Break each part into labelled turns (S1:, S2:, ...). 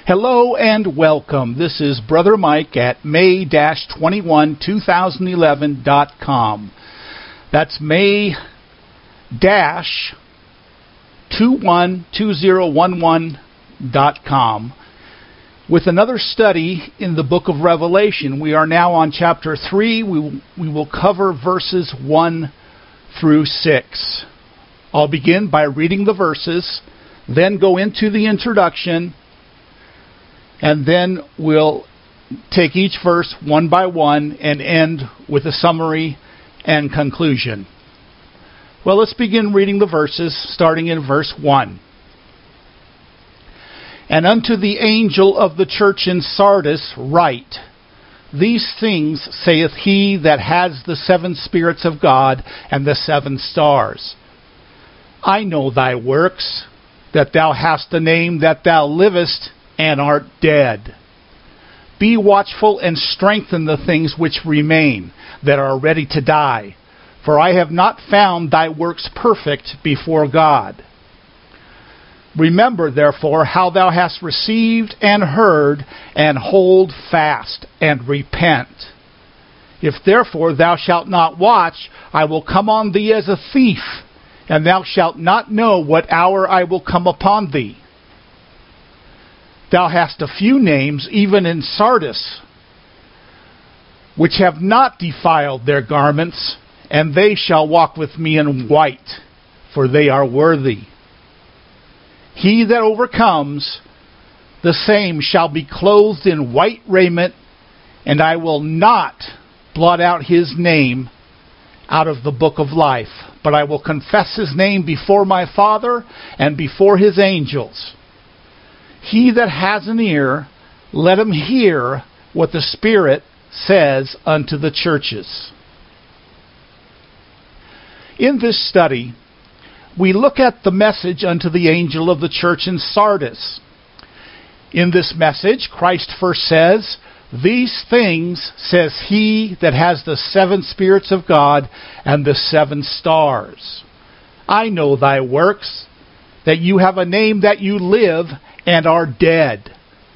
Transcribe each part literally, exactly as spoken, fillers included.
S1: Hello and welcome. This is Brother Mike at May twenty-first, twenty eleven dot com. That's May twenty-first, twenty eleven dot com. With another study in the book of Revelation. We are now on chapter three. We, we will cover verses one through six. I'll begin by reading the verses, then go into the introduction, and then we'll take each verse one by one and end with a summary and conclusion. Well, let's begin reading the verses, starting in verse one. And unto the angel of the church in Sardis write, These things saith he that has the seven spirits of God and the seven stars. I know thy works, that thou hast a name that thou livest, and art dead. Be watchful and strengthen the things which remain, that are ready to die. For I have not found thy works perfect before God. Remember, therefore, how thou hast received and heard, and hold fast, and repent. If therefore thou shalt not watch, I will come on thee as a thief, and thou shalt not know what hour I will come upon thee. Thou hast a few names, even in Sardis, which have not defiled their garments, and they shall walk with me in white, for they are worthy. He that overcomes, the same shall be clothed in white raiment, and I will not blot out his name out of the book of life, but I will confess his name before my Father and before his angels. He that has an ear, let him hear what the Spirit says unto the churches. In this study, we look at the message unto the angel of the church in Sardis. In this message, Christ first says, These things says he that has the seven spirits of God and the seven stars. I know thy works, that you have a name that you live and are dead.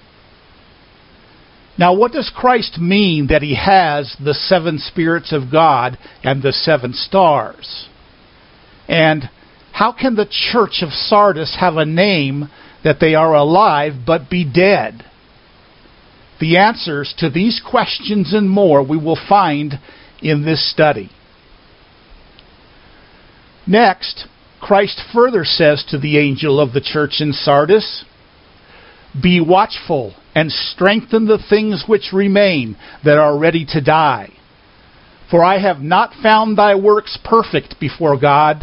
S1: Now, what does Christ mean that he has the seven spirits of God and the seven stars? And how can the church of Sardis have a name that they are alive but be dead? The answers to these questions and more we will find in this study. Next, Christ further says to the angel of the church in Sardis, Be watchful and strengthen the things which remain that are ready to die. For I have not found thy works perfect before God.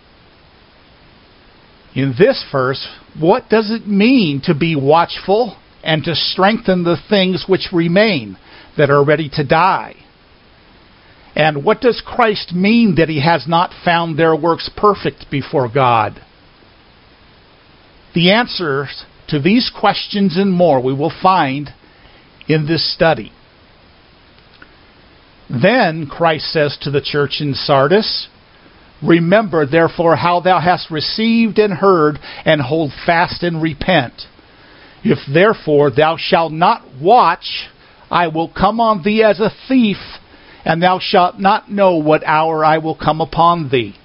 S1: In this verse, what does it mean to be watchful and to strengthen the things which remain that are ready to die? And what does Christ mean that he has not found their works perfect before God? The answers to these questions and more we will find in this study. Then Christ says to the church in Sardis, Remember, therefore, how thou hast received and heard, and hold fast and repent. If therefore thou shalt not watch, I will come on thee as a thief, and thou shalt not know what hour I will come upon thee.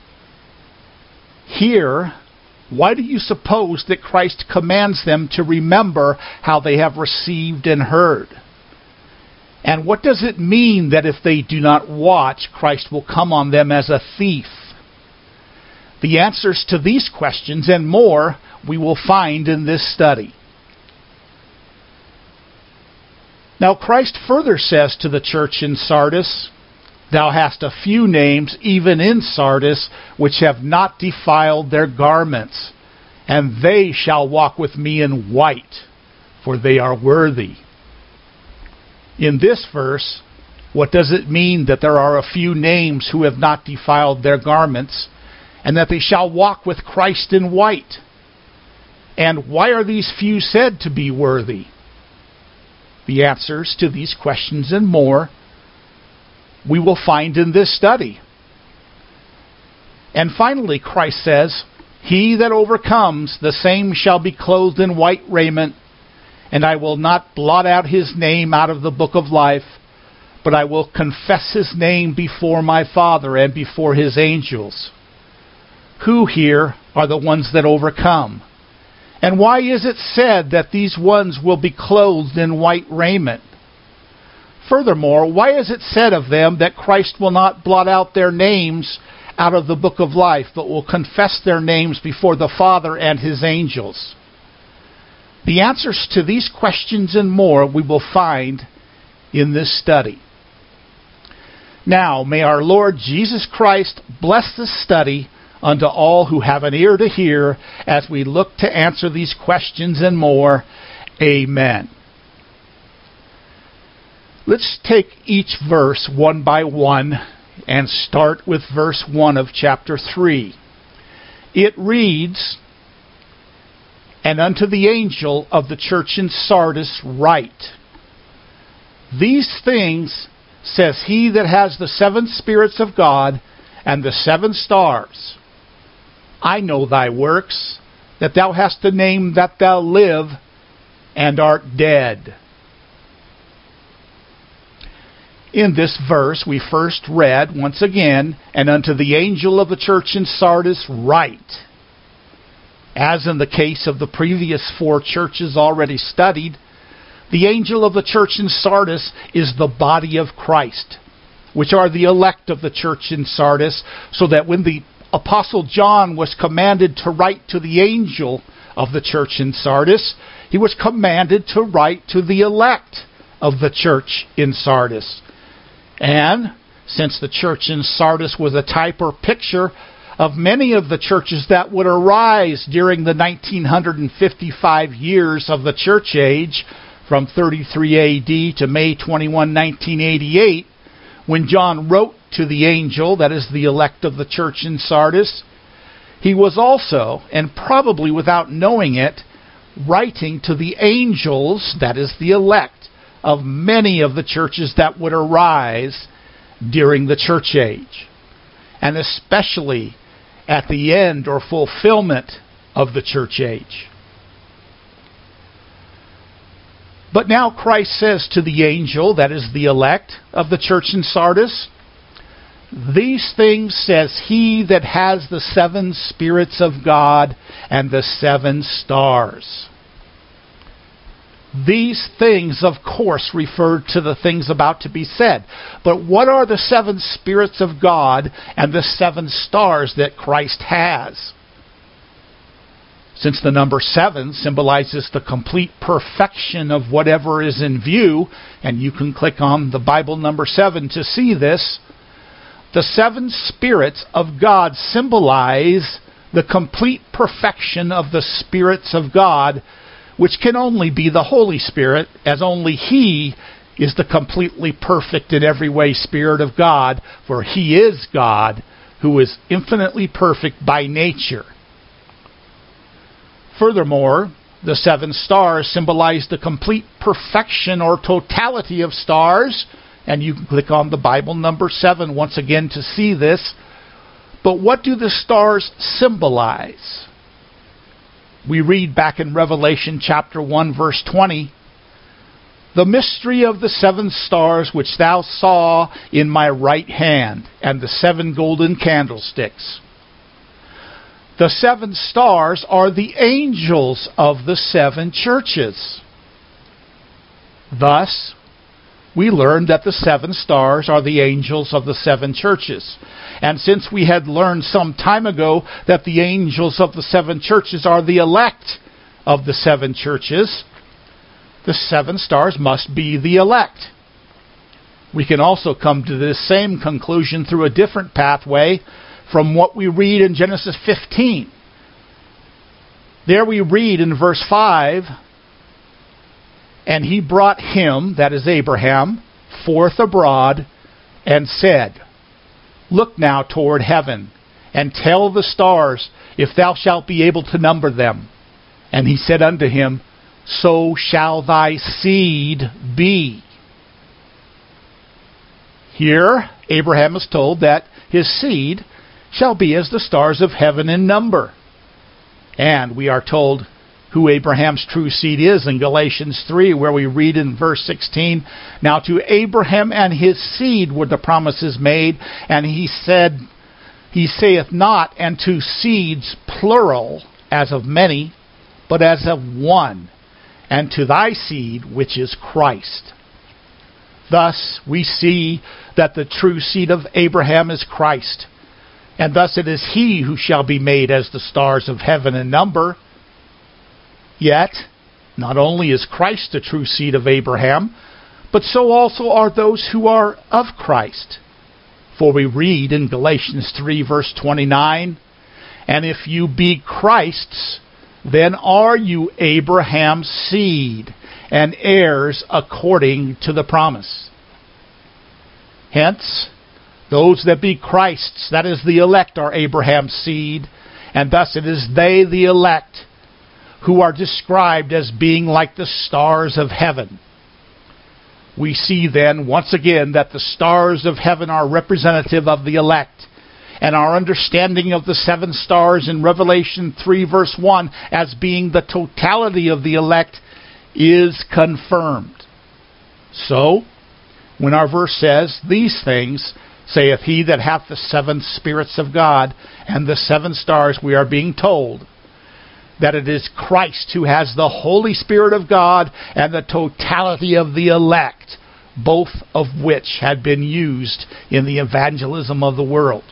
S1: Here, why do you suppose that Christ commands them to remember how they have received and heard? And what does it mean that if they do not watch, Christ will come on them as a thief? The answers to these questions and more we will find in this study. Now Christ further says to the church in Sardis, Thou hast a few names, even in Sardis, which have not defiled their garments, and they shall walk with me in white, for they are worthy. In this verse, what does it mean that there are a few names who have not defiled their garments, and that they shall walk with Christ in white? And why are these few said to be worthy? The answers to these questions and more we will find in this study. And finally, Christ says, He that overcomes, the same shall be clothed in white raiment, and I will not blot out his name out of the book of life, but I will confess his name before my Father and before his angels. Who here are the ones that overcome? And why is it said that these ones will be clothed in white raiment? Furthermore, why is it said of them that Christ will not blot out their names out of the book of life, but will confess their names before the Father and his angels? The answers to these questions and more we will find in this study. Now, may our Lord Jesus Christ bless this study unto all who have an ear to hear as we look to answer these questions and more. Amen. Let's take each verse one by one and start with verse one of chapter three. It reads, "And unto the angel of the church in Sardis write, These things says he that has the seven spirits of God and the seven stars. I know thy works, that thou hast a name that thou live, and art dead." In this verse we first read, once again, "And unto the angel of the church in Sardis write." As in the case of the previous four churches already studied, the angel of the church in Sardis is the body of Christ, which are the elect of the church in Sardis, so that when the Apostle John was commanded to write to the angel of the church in Sardis, he was commanded to write to the elect of the church in Sardis. And since the church in Sardis was a type or picture of many of the churches that would arise during the nineteen fifty-five years of the church age, from thirty-three A D to May twenty-first, nineteen eighty-eight, when John wrote to the angel, that is the elect of the church in Sardis, he was also, and probably without knowing it, writing to the angels, that is the elect, of many of the churches that would arise during the church age, and especially at the end or fulfillment of the church age. But now Christ says to the angel, that is the elect of the church in Sardis, "These things says he that has the seven spirits of God and the seven stars." These things, of course, refer to the things about to be said. But what are the seven spirits of God and the seven stars that Christ has? Since the number seven symbolizes the complete perfection of whatever is in view, and you can click on the Bible number seven to see this, the seven spirits of God symbolize the complete perfection of the spirits of God, which can only be the Holy Spirit, as only He is the completely perfect in every way Spirit of God, for He is God, who is infinitely perfect by nature. Furthermore, the seven stars symbolize the complete perfection or totality of stars, and you can click on the Bible number seven once again to see this. But what do the stars symbolize? We read back in Revelation chapter one, verse twenty, "The mystery of the seven stars which thou saw in my right hand, and the seven golden candlesticks." The seven stars are the angels of the seven churches. Thus, we learned that the seven stars are the angels of the seven churches. And since we had learned some time ago that the angels of the seven churches are the elect of the seven churches, the seven stars must be the elect. We can also come to this same conclusion through a different pathway from what we read in Genesis fifteen. There we read in verse five, "And he brought him," that is Abraham, "forth abroad, and said, Look now toward heaven, and tell the stars, if thou shalt be able to number them. And he said unto him, So shall thy seed be." Here, Abraham is told that his seed shall be as the stars of heaven in number. And we are told who Abraham's true seed is in Galatians three, where we read in verse sixteen, "Now to Abraham and his seed were the promises made, and he said, he saith not, and to seeds, plural, as of many, but as of one, and to thy seed, which is Christ." Thus we see that the true seed of Abraham is Christ, and thus it is he who shall be made as the stars of heaven in number. Yet, not only is Christ the true seed of Abraham, but so also are those who are of Christ. For we read in Galatians three, verse twenty-nine, "And if you be Christ's, then are you Abraham's seed, and heirs according to the promise." Hence, those that be Christ's, that is the elect, are Abraham's seed, and thus it is they, the elect, who are described as being like the stars of heaven. We see then, once again, that the stars of heaven are representative of the elect, and our understanding of the seven stars in Revelation three, verse one, as being the totality of the elect, is confirmed. So, when our verse says, "These things saith he that hath the seven spirits of God and the seven stars," we are being told that it is Christ who has the Holy Spirit of God and the totality of the elect, both of which had been used in the evangelism of the world.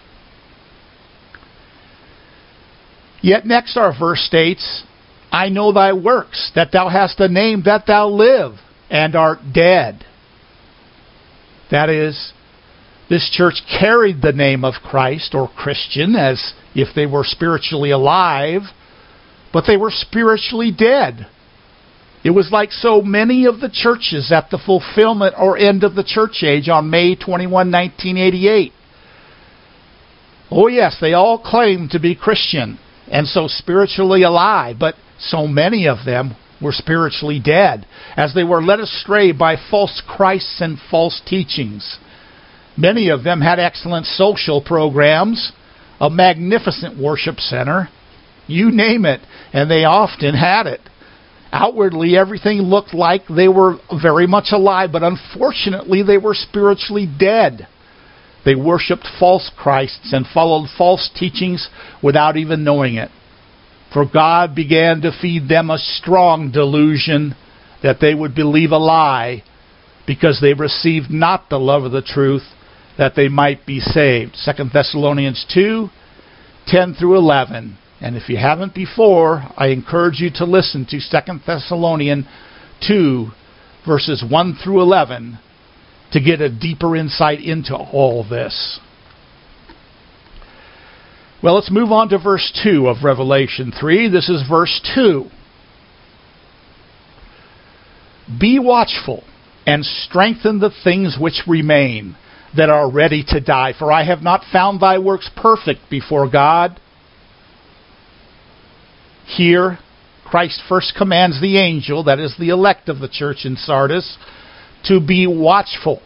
S1: Yet next our verse states, "I know thy works, that thou hast a name, that thou live, and art dead." That is, this church carried the name of Christ, or Christian, as if they were spiritually alive, but they were spiritually dead. It was like so many of the churches at the fulfillment or end of the church age on May twenty-first, nineteen eighty-eight. Oh yes, they all claimed to be Christian, and so spiritually alive, but so many of them were spiritually dead, as they were led astray by false Christs and false teachings. Many of them had excellent social programs, a magnificent worship center, you name it, and they often had it. Outwardly, everything looked like they were very much alive, but unfortunately, they were spiritually dead. They worshipped false Christs and followed false teachings without even knowing it. For God began to feed them a strong delusion that they would believe a lie because they received not the love of the truth, that they might be saved. Second Thessalonians two, ten through eleven. And if you haven't before, I encourage you to listen to Second Thessalonians two, verses one through eleven, to get a deeper insight into all this. Well, let's move on to verse two of Revelation three. This is verse two. "Be watchful, and strengthen the things which remain, that are ready to die. For I have not found thy works perfect before God." Here, Christ first commands the angel, that is the elect of the church in Sardis, to be watchful.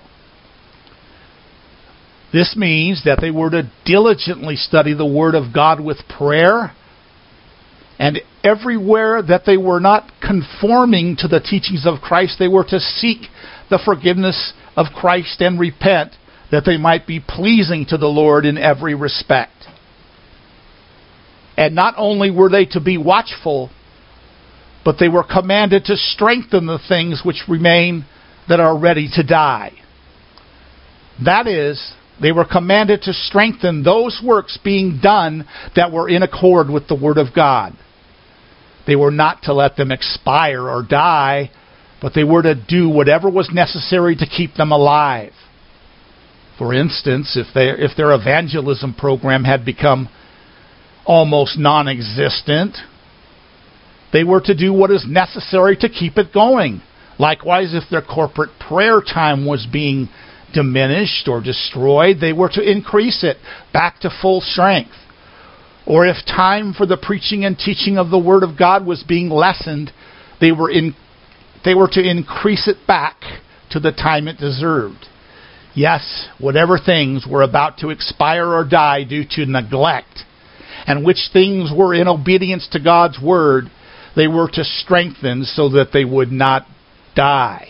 S1: This means that they were to diligently study the Word of God with prayer, and everywhere that they were not conforming to the teachings of Christ, they were to seek the forgiveness of Christ and repent, that they might be pleasing to the Lord in every respect. And not only were they to be watchful, but they were commanded to strengthen the things which remain that are ready to die. That is, they were commanded to strengthen those works being done that were in accord with the Word of God. They were not to let them expire or die, but they were to do whatever was necessary to keep them alive. For instance, if they, if their evangelism program had become almost non-existent, they were to do what is necessary to keep it going. Likewise, if their corporate prayer time was being diminished or destroyed, they were to increase it back to full strength. Or if time for the preaching and teaching of the Word of God was being lessened, they were in, they were to increase it back to the time it deserved. Yes, whatever things were about to expire or die due to neglect, and which things were in obedience to God's Word, they were to strengthen so that they would not die.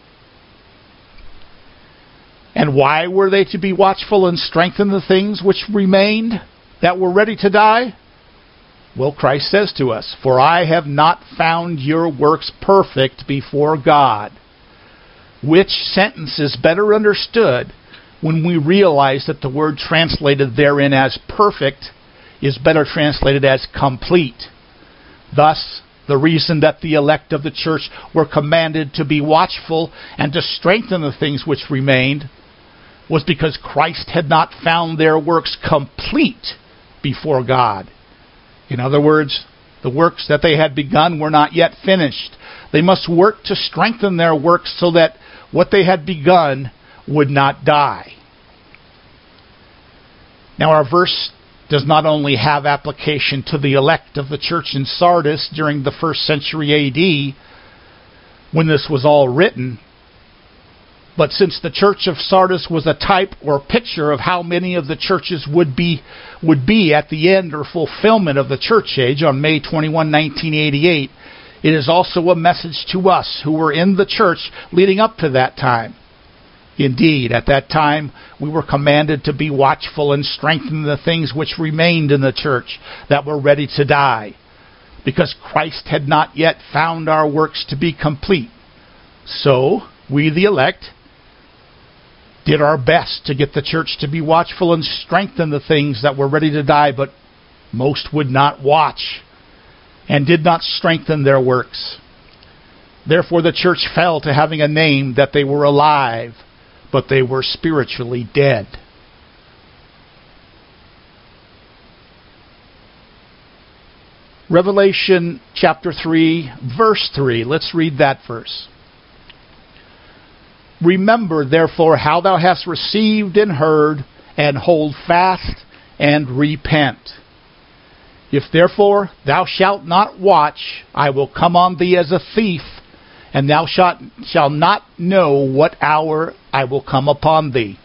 S1: And why were they to be watchful and strengthen the things which remained that were ready to die? Well, Christ says to us, "For I have not found your works perfect before God." Which sentence is better understood when we realize that the word translated therein as perfect is better translated as complete. Thus, the reason that the elect of the church were commanded to be watchful and to strengthen the things which remained was because Christ had not found their works complete before God. In other words, the works that they had begun were not yet finished. They must work to strengthen their works so that what they had begun would not die. Now, our verse does not only have application to the elect of the church in Sardis during the first century A D, when this was all written, but since the church of Sardis was a type or picture of how many of the churches would be would be at the end or fulfillment of the church age on May twenty-first, nineteen eighty-eight, it is also a message to us who were in the church leading up to that time. Indeed, at that time, we were commanded to be watchful and strengthen the things which remained in the church that were ready to die, because Christ had not yet found our works to be complete. So, we, the elect, did our best to get the church to be watchful and strengthen the things that were ready to die, but most would not watch and did not strengthen their works. Therefore the church fell to having a name that they were alive, but they were spiritually dead. Revelation chapter three, verse three. Let's read that verse. "Remember, therefore, how thou hast received and heard, and hold fast and repent. If therefore thou shalt not watch, I will come on thee as a thief, and thou shalt, shalt not know what hour I will come upon thee."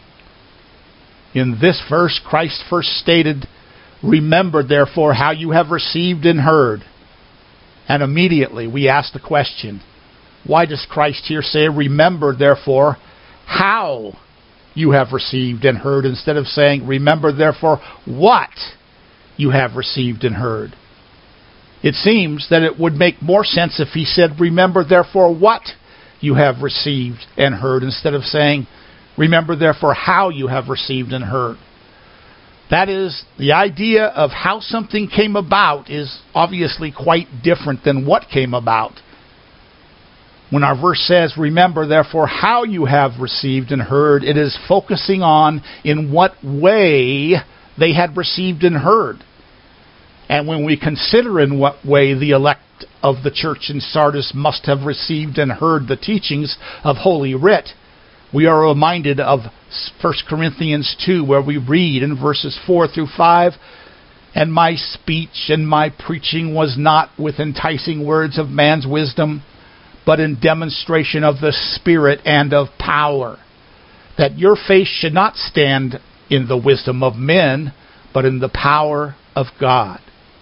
S1: In this verse, Christ first stated, "Remember, therefore, how you have received and heard." And immediately we ask the question, why does Christ here say, "Remember, therefore, how you have received and heard," instead of saying, "Remember, therefore, what you have received and heard"? It seems that it would make more sense if he said, "Remember, therefore, what you have received and heard," instead of saying, "Remember, therefore, how you have received and heard." That is, the idea of how something came about is obviously quite different than what came about. When our verse says, "Remember, therefore, how you have received and heard," it is focusing on in what way they had received and heard. And when we consider in what way the elect of the church in Sardis must have received and heard the teachings of Holy Writ, we are reminded of First Corinthians two, where we read in verses four through five, "And my speech and my preaching was not with enticing words of man's wisdom, but in demonstration of the Spirit and of power, that your faith should not stand in the wisdom of men, but in the power of God."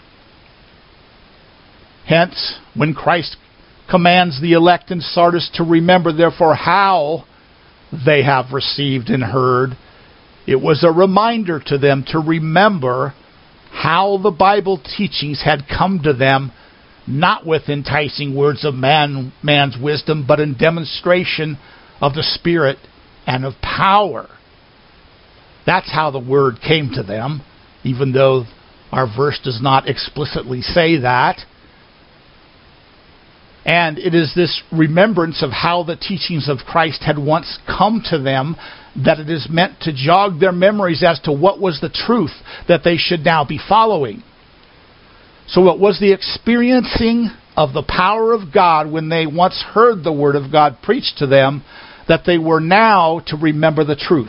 S1: Hence, when Christ commands the elect in Sardis to remember, therefore, how they have received and heard, it was a reminder to them to remember how the Bible teachings had come to them, not with enticing words of man, man's wisdom, but in demonstration of the Spirit and of power. That's how the Word came to them, even though our verse does not explicitly say that. And it is this remembrance of how the teachings of Christ had once come to them that it is meant to jog their memories as to what was the truth that they should now be following. So it was the experiencing of the power of God when they once heard the Word of God preached to them that they were now to remember the truth.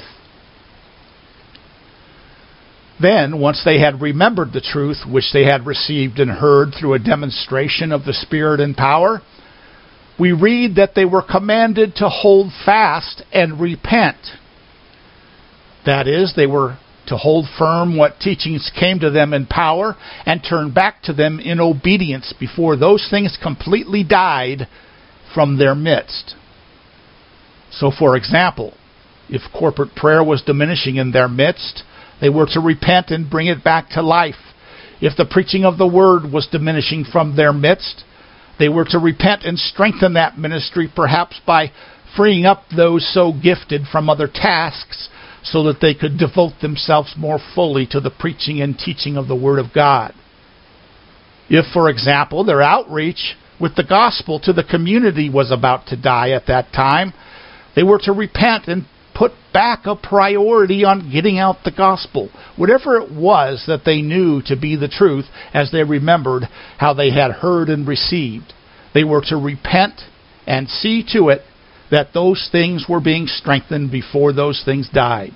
S1: Then, once they had remembered the truth which they had received and heard through a demonstration of the Spirit and power, we read that they were commanded to hold fast and repent. That is, they were to hold firm what teachings came to them in power and turn back to them in obedience before those things completely died from their midst. So, for example, if corporate prayer was diminishing in their midst, they were to repent and bring it back to life. If the preaching of the word was diminishing from their midst, they were to repent and strengthen that ministry, perhaps by freeing up those so gifted from other tasks so that they could devote themselves more fully to the preaching and teaching of the Word of God. If, for example, their outreach with the gospel to the community was about to die at that time, they were to repent and put back a priority on getting out the gospel, whatever it was that they knew to be the truth as they remembered how they had heard and received. They were to repent and see to it that those things were being strengthened before those things died.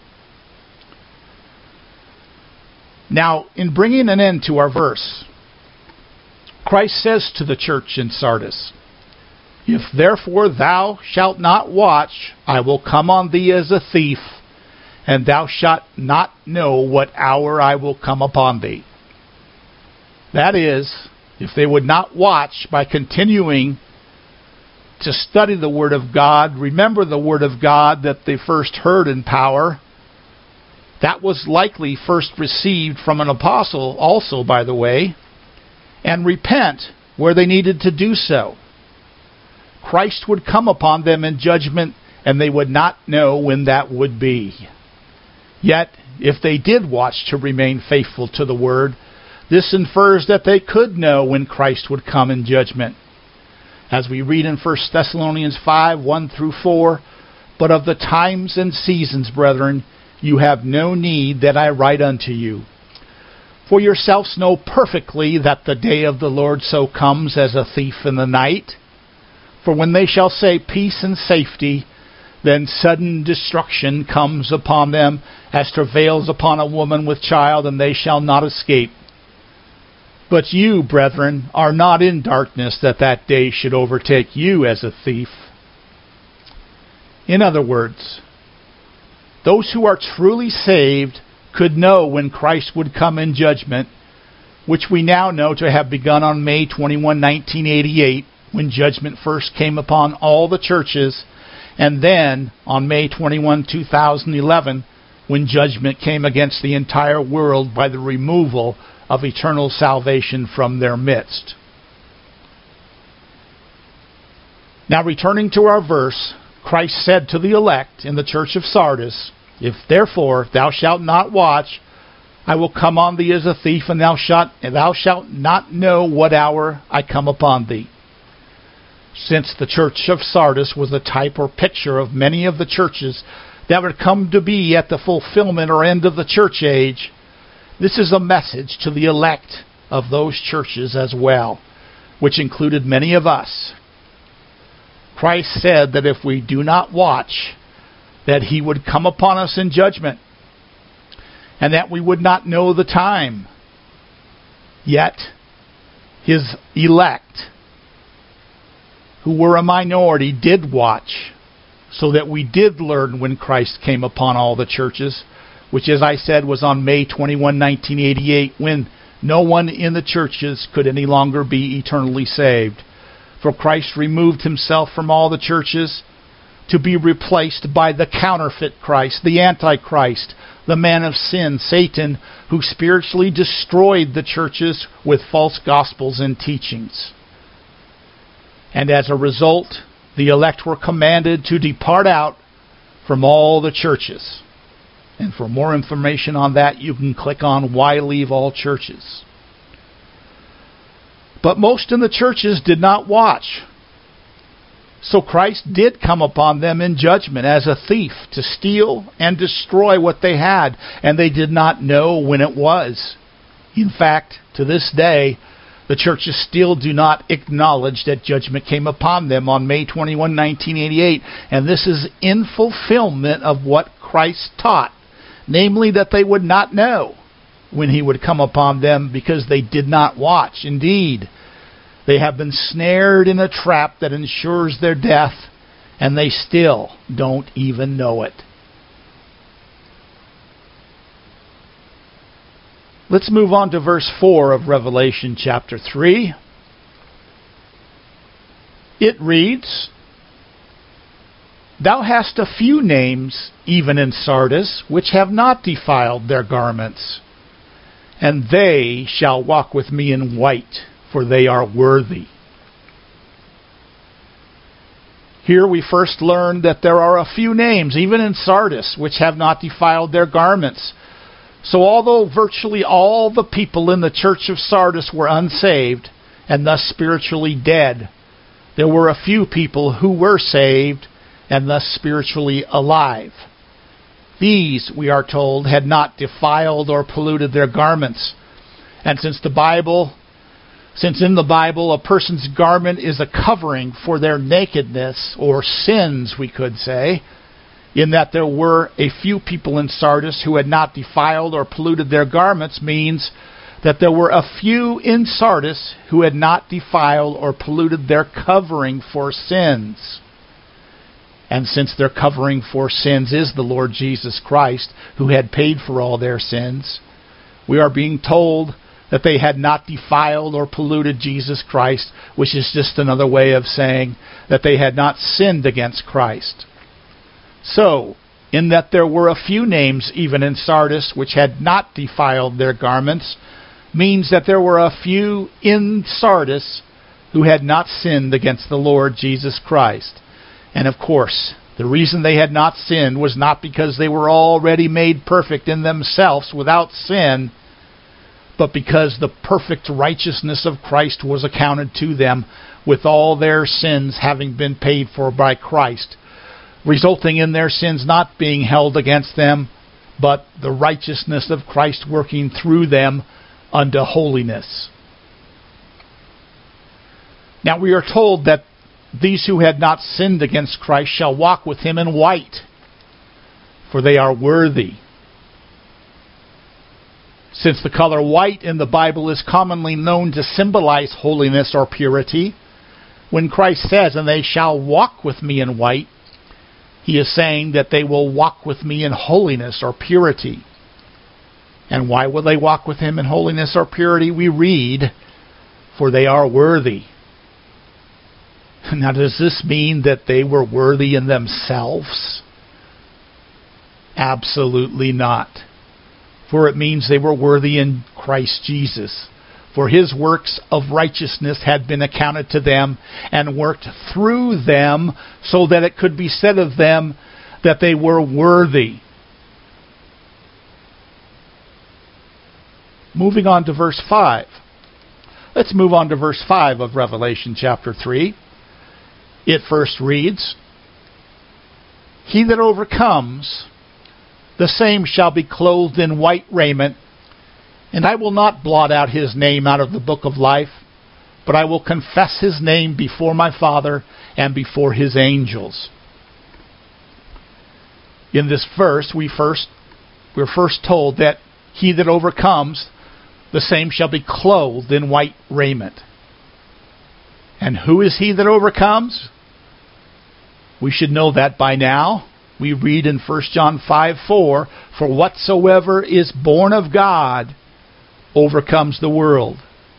S1: Now, in bringing an end to our verse, Christ says to the church in Sardis, "If therefore thou shalt not watch, I will come on thee as a thief, and thou shalt not know what hour I will come upon thee." That is, if they would not watch by continuing to study the Word of God, remember the Word of God that they first heard in power, that was likely first received from an apostle also, by the way, and repent where they needed to do so, Christ would come upon them in judgment, and they would not know when that would be. Yet, if they did watch to remain faithful to the Word, this infers that they could know when Christ would come in judgment. As we read in First Thessalonians five, one through four, "But of the times and seasons, brethren, you have no need that I write unto you. For yourselves know perfectly that the day of the Lord so comes as a thief in the night. For when they shall say peace and safety, then sudden destruction comes upon them, as travails upon a woman with child, and they shall not escape. But you, brethren, are not in darkness, that that day should overtake you as a thief." In other words, those who are truly saved could know when Christ would come in judgment, which we now know to have begun on May twenty-first, nineteen eighty-eight, when judgment first came upon all the churches, and then on May twenty-first, two thousand eleven, when judgment came against the entire world by the removal of eternal salvation from their midst. Now, returning to our verse, Christ said to the elect in the church of Sardis, "If therefore thou shalt not watch, I will come on thee as a thief, and thou shalt, and thou shalt not know what hour I come upon thee." Since the church of Sardis was a type or picture of many of the churches that would come to be at the fulfillment or end of the church age, this is a message to the elect of those churches as well, which included many of us. Christ said that if we do not watch, that He would come upon us in judgment, and that we would not know the time. Yet, His elect, who were a minority, did watch, so that we did learn when Christ came upon all the churches, which, as I said, was on May twenty-first, nineteen eighty-eight, when no one in the churches could any longer be eternally saved. For Christ removed Himself from all the churches to be replaced by the counterfeit Christ, the Antichrist, the man of sin, Satan, who spiritually destroyed the churches with false gospels and teachings. And as a result, the elect were commanded to depart out from all the churches. And for more information on that, you can click on Why Leave All Churches. But most in the churches did not watch. So Christ did come upon them in judgment as a thief to steal and destroy what they had, and they did not know when it was. In fact, to this day, the churches still do not acknowledge that judgment came upon them on May twenty-first, nineteen eighty-eight, and this is in fulfillment of what Christ taught, namely that they would not know when He would come upon them because they did not watch. Indeed, they have been snared in a trap that ensures their death, and they still don't even know it. Let's move on to verse four of Revelation chapter three. It reads, "Thou hast a few names, even in Sardis, which have not defiled their garments. And they shall walk with me in white, for they are worthy." Here we first learn that there are a few names, even in Sardis, which have not defiled their garments. So although virtually all the people in the church of Sardis were unsaved, and thus spiritually dead, there were a few people who were saved, and thus spiritually alive. These, we are told, had not defiled or polluted their garments. And since the Bible, since in the Bible a person's garment is a covering for their nakedness, or sins, we could say, in that there were a few people in Sardis who had not defiled or polluted their garments, means that there were a few in Sardis who had not defiled or polluted their covering for sins. And since their covering for sins is the Lord Jesus Christ, who had paid for all their sins, we are being told that they had not defiled or polluted Jesus Christ, which is just another way of saying that they had not sinned against Christ. So, in that there were a few names even in Sardis which had not defiled their garments, means that there were a few in Sardis who had not sinned against the Lord Jesus Christ. And of course, the reason they had not sinned was not because they were already made perfect in themselves without sin, but because the perfect righteousness of Christ was accounted to them, with all their sins having been paid for by Christ, resulting in their sins not being held against them, but the righteousness of Christ working through them unto holiness. Now we are told that these who had not sinned against Christ shall walk with him in white, for they are worthy. Since the color white in the Bible is commonly known to symbolize holiness or purity, when Christ says, "And they shall walk with me in white," he is saying that they will walk with me in holiness or purity. And why will they walk with him in holiness or purity? We read, "For they are worthy." Now, does this mean that they were worthy in themselves? Absolutely not. For it means they were worthy in Christ Jesus. For his works of righteousness had been accounted to them and worked through them, so that it could be said of them that they were worthy. Moving on to verse five. Let's move on to verse five of Revelation chapter three. It first reads, "He that overcomes, the same shall be clothed in white raiment, and I will not blot out his name out of the book of life, but I will confess his name before my Father and before his angels." In this verse, we first, we're first told that he that overcomes, the same shall be clothed in white raiment. And who is he that overcomes? We should know that by now. We read in First John five four, "For whatsoever is born of God overcomes the world."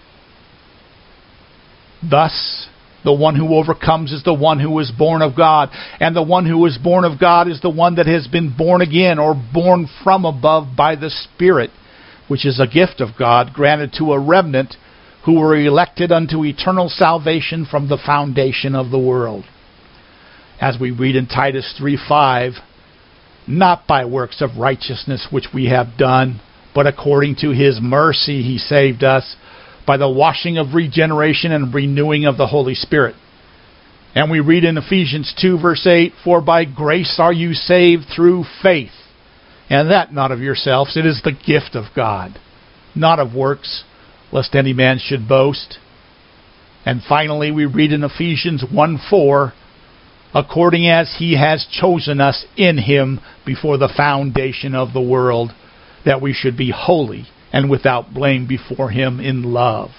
S1: Thus, the one who overcomes is the one who is born of God. And the one who is born of God is the one that has been born again, or born from above by the Spirit, which is a gift of God granted to a remnant who were elected unto eternal salvation from the foundation of the world. As we read in Titus three five, "Not by works of righteousness which we have done, but according to his mercy he saved us, by the washing of regeneration and renewing of the Holy Spirit." And we read in Ephesians two verse eight, "For by grace are you saved through faith, and that not of yourselves, it is the gift of God, not of works, lest any man should boast." And finally we read in Ephesians one four, "According as he has chosen us in him before the foundation of the world, that we should be holy and without blame before him in love."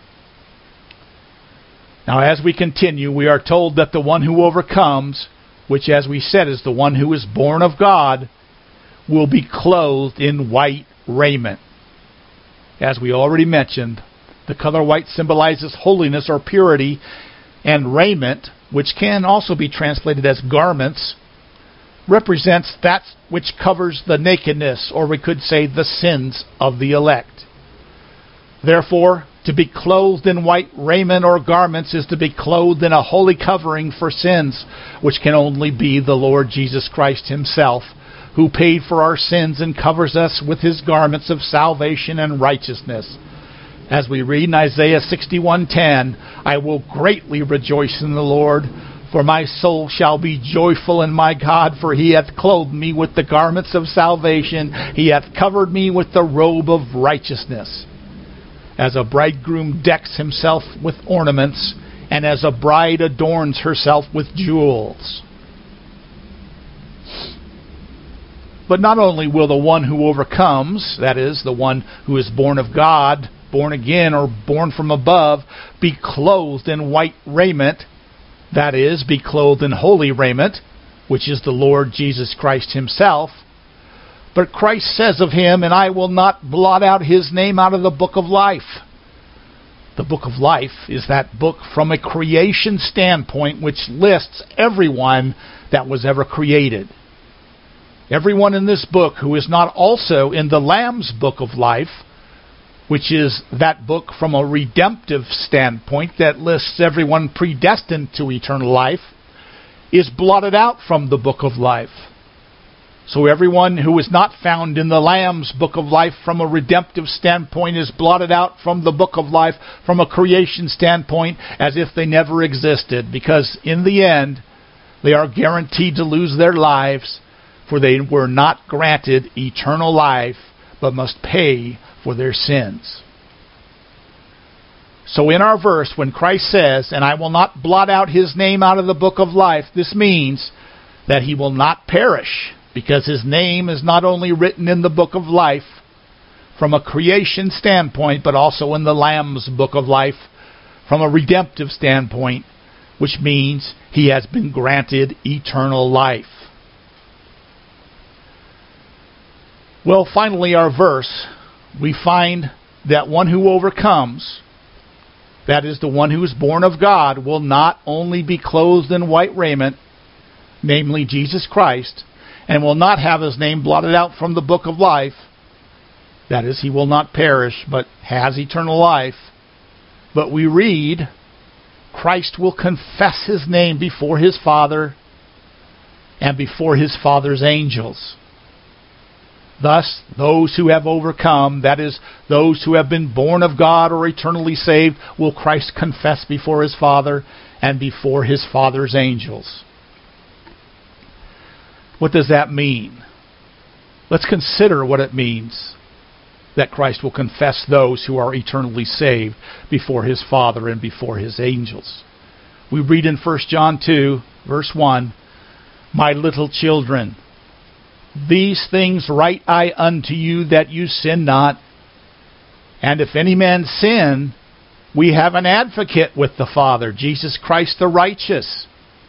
S1: Now as we continue, we are told that the one who overcomes, which as we said is the one who is born of God, will be clothed in white raiment. as we already mentioned, the color white symbolizes holiness or purity, and raiment, which can also be translated as garments, represents that which covers the nakedness, or we could say the sins of the elect. Therefore, to be clothed in white raiment or garments is to be clothed in a holy covering for sins, which can only be the Lord Jesus Christ Himself, who paid for our sins and covers us with His garments of salvation and righteousness. As we read in Isaiah sixty-one ten, I will greatly rejoice in the Lord, for my soul shall be joyful in my God, for He hath clothed me with the garments of salvation. He hath covered me with the robe of righteousness. As a bridegroom decks himself with ornaments, and as a bride adorns herself with jewels. But not only will the one who overcomes, that is, the one who is born of God, born again, or born from above, be clothed in white raiment, that is, be clothed in holy raiment, which is the Lord Jesus Christ Himself. But Christ says of Him, and I will not blot out His name out of the book of life. The book of life is that book from a creation standpoint which lists everyone that was ever created. Everyone in this book who is not also in the Lamb's book of life, which is that book from a redemptive standpoint that lists everyone predestined to eternal life, is blotted out from the book of life. So everyone who is not found in the Lamb's book of life from a redemptive standpoint is blotted out from the book of life from a creation standpoint as if they never existed, because in the end they are guaranteed to lose their lives, for they were not granted eternal life but must pay for their sins. So in our verse, when Christ says, and I will not blot out His name out of the book of life, this means that He will not perish, because His name is not only written in the book of life from a creation standpoint, but also in the Lamb's book of life from a redemptive standpoint, which means He has been granted eternal life. Well, finally, our verse, we find that one who overcomes, that is, the one who is born of God, will not only be clothed in white raiment, namely Jesus Christ, and will not have his name blotted out from the book of life, that is, he will not perish, but has eternal life. But we read, Christ will confess His name before His Father and before His Father's angels. Thus, those who have overcome, that is, those who have been born of God or eternally saved, will Christ confess before His Father and before His Father's angels. What does that mean? Let's consider what it means that Christ will confess those who are eternally saved before His Father and before His angels. We read in First John two, verse one, My little children, these things write I unto you, that you sin not. And if any man sin, we have an advocate with the Father, Jesus Christ the righteous.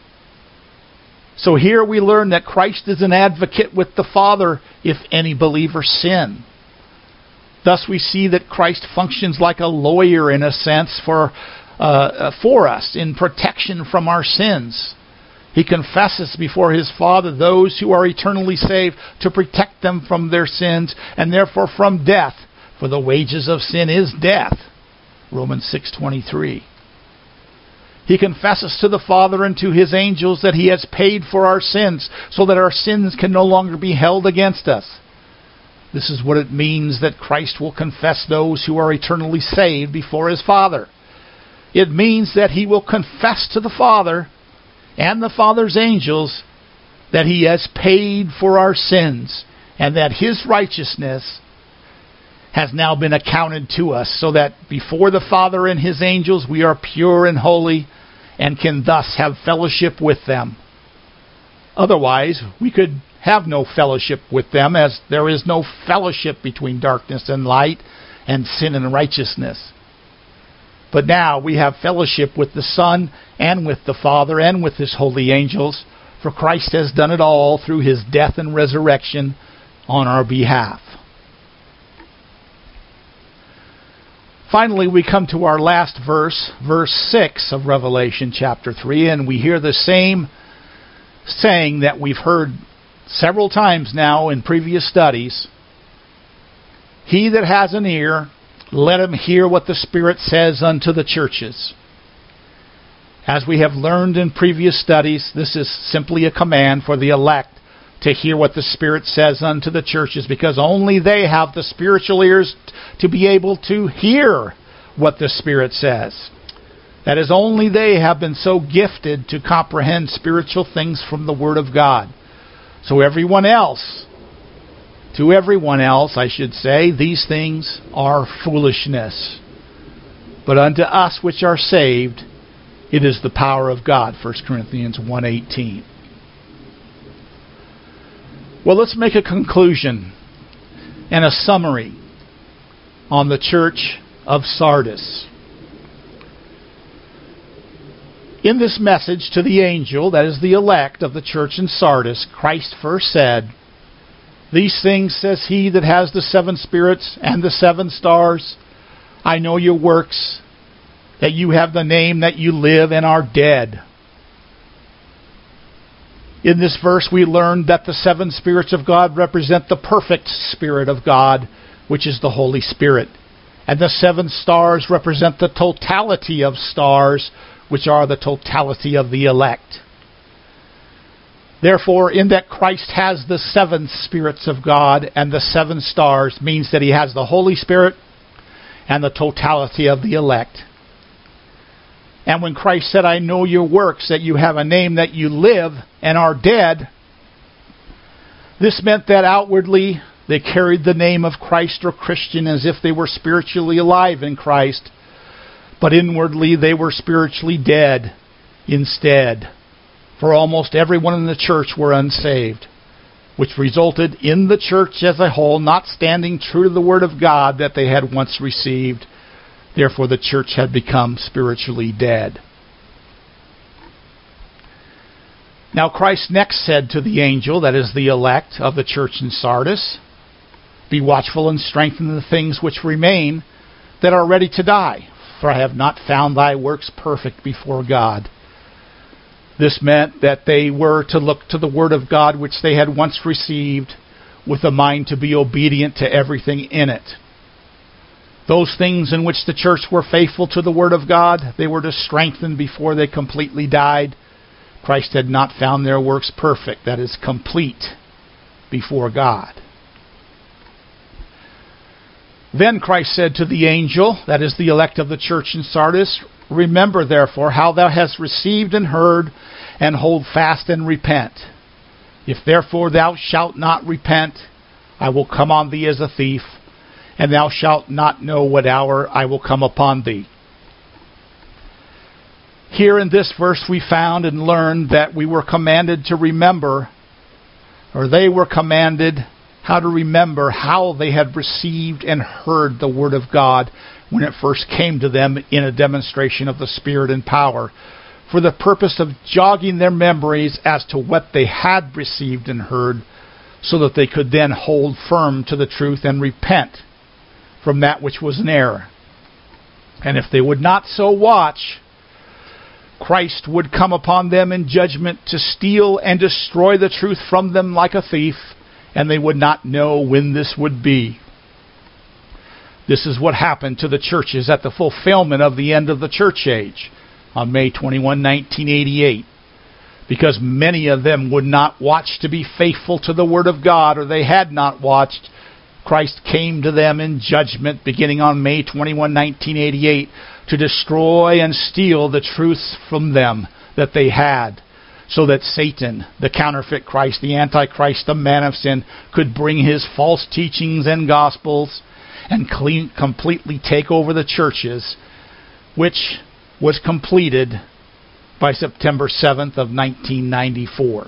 S1: So here we learn that Christ is an advocate with the Father if any believer sin. Thus we see that Christ functions like a lawyer in a sense for, uh, for us in protection from our sins. He confesses before His Father those who are eternally saved to protect them from their sins and therefore from death, for the wages of sin is death. Romans six twenty-three. He confesses to the Father and to His angels that He has paid for our sins so that our sins can no longer be held against us. This is what it means that Christ will confess those who are eternally saved before His Father. It means that He will confess to the Father and the Father's angels that He has paid for our sins and that His righteousness has now been accounted to us, so that before the Father and His angels we are pure and holy and can thus have fellowship with them. Otherwise, we could have no fellowship with them, as there is no fellowship between darkness and light and sin and righteousness. But now we have fellowship with the Son and with the Father and with His holy angels, for Christ has done it all through His death and resurrection on our behalf. Finally, we come to our last verse, verse six of Revelation chapter three, and we hear the same saying that we've heard several times now in previous studies. He that has an ear, let him hear what the Spirit says unto the churches. As we have learned in previous studies, this is simply a command for the elect to hear what the Spirit says unto the churches, because only they have the spiritual ears to be able to hear what the Spirit says. That is, only they have been so gifted to comprehend spiritual things from the Word of God. So everyone else, to everyone else, I should say, these things are foolishness. But unto us which are saved, it is the power of God, First Corinthians one eighteen. Well, let's make a conclusion and a summary on the church of Sardis. In this message to the angel, that is the elect of the church in Sardis, Christ first said, "These things says he that has the seven spirits and the seven stars. I know your works, that you have the name that you live and are dead." In this verse we learn that the seven spirits of God represent the perfect Spirit of God, which is the Holy Spirit. And the seven stars represent the totality of stars, which are the totality of the elect. Therefore, in that Christ has the seven spirits of God and the seven stars means that he has the Holy Spirit and the totality of the elect. And when Christ said, "I know your works, that you have a name that you live and are dead," this meant that outwardly they carried the name of Christ or Christian as if they were spiritually alive in Christ, but inwardly they were spiritually dead instead. For almost everyone in the church were unsaved, which resulted in the church as a whole not standing true to the Word of God that they had once received. Therefore, the church had become spiritually dead. Now Christ next said to the angel, that is the elect of the church in Sardis, "Be watchful and strengthen the things which remain that are ready to die, for I have not found thy works perfect before God." This meant that they were to look to the Word of God which they had once received with a mind to be obedient to everything in it. Those things in which the church were faithful to the Word of God, they were to strengthen before they completely died. Christ had not found their works perfect, that is, complete, before God. Then Christ said to the angel, that is the elect of the church in Sardis, "Remember therefore how thou hast received and heard, and hold fast and repent. If therefore thou shalt not repent, I will come on thee as a thief, and thou shalt not know what hour I will come upon thee." Here in this verse we found and learned that we were commanded to remember, or they were commanded how to remember how they had received and heard the Word of God when it first came to them in a demonstration of the Spirit and power, for the purpose of jogging their memories as to what they had received and heard, so that they could then hold firm to the truth and repent from that which was an error. And if they would not so watch, Christ would come upon them in judgment to steal and destroy the truth from them like a thief, and they would not know when this would be. This is what happened to the churches at the fulfillment of the end of the church age on May twenty-first, nineteen eighty-eight. Because many of them would not watch to be faithful to the Word of God, or they had not watched, Christ came to them in judgment beginning on May twenty-first, nineteen eighty-eight to destroy and steal the truths from them that they had, so that Satan, the counterfeit Christ, the Antichrist, the man of sin, could bring his false teachings and gospels and clean, completely take over the churches, which was completed by September seventh of nineteen ninety-four.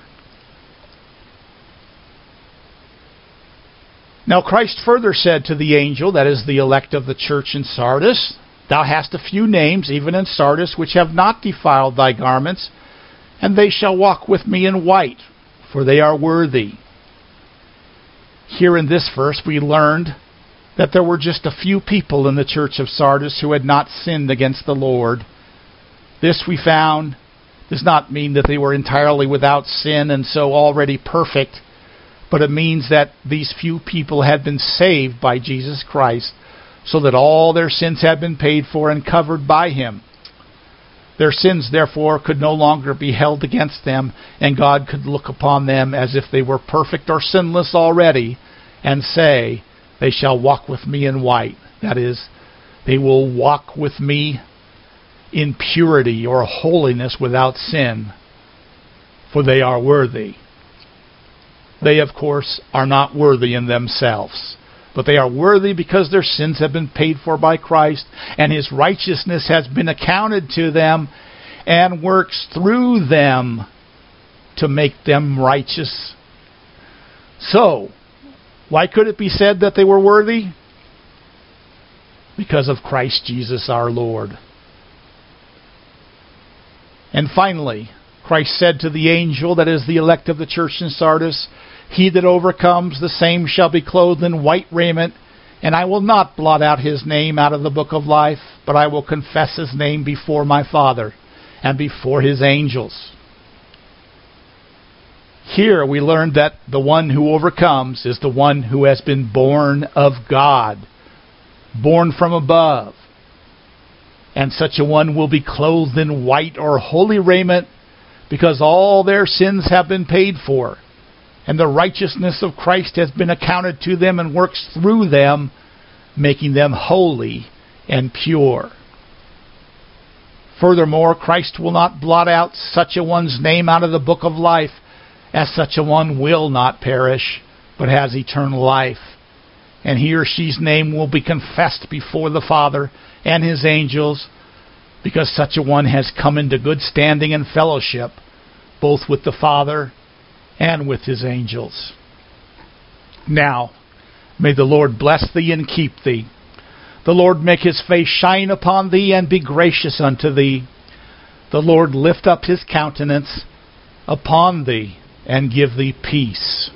S1: Now Christ further said to the angel, that is the elect of the church in Sardis, "Thou hast a few names, even in Sardis, which have not defiled thy garments, and they shall walk with me in white, for they are worthy." Here in this verse we learned that there were just a few people in the church of Sardis who had not sinned against the Lord. This, we found, does not mean that they were entirely without sin and so already perfect, but it means that these few people had been saved by Jesus Christ, so that all their sins had been paid for and covered by Him. Their sins, therefore, could no longer be held against them, and God could look upon them as if they were perfect or sinless already, and say, "They shall walk with me in white." That is, they will walk with me in purity or holiness without sin, for they are worthy. They, of course, are not worthy in themselves, but they are worthy because their sins have been paid for by Christ, and His righteousness has been accounted to them and works through them to make them righteous. So, why could it be said that they were worthy? Because of Christ Jesus our Lord. And finally, Christ said to the angel that is the elect of the church in Sardis, "He that overcomes, the same shall be clothed in white raiment, and I will not blot out his name out of the book of life, but I will confess his name before my Father and before His angels." Here we learn that the one who overcomes is the one who has been born of God, born from above. And such a one will be clothed in white or holy raiment, because all their sins have been paid for, and the righteousness of Christ has been accounted to them and works through them, making them holy and pure. Furthermore, Christ will not blot out such a one's name out of the book of life, as such a one will not perish, but has eternal life. And he or she's name will be confessed before the Father and His angels, because such a one has come into good standing and fellowship, both with the Father and with His angels. Now, may the Lord bless thee and keep thee. The Lord make His face shine upon thee and be gracious unto thee. The Lord lift up His countenance upon thee and give thee peace.